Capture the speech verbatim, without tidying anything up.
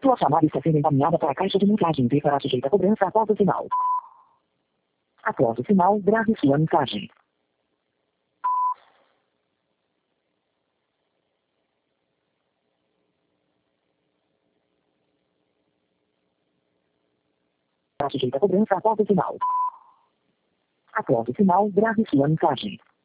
Sua chamada está sendo encaminhada para a caixa de mensagem e será sujeita a cobrança após o sinal. Após o sinal, grave sua mensagem. Será sujeita a cobrança após o sinal. Após o sinal, grave sua mensagem.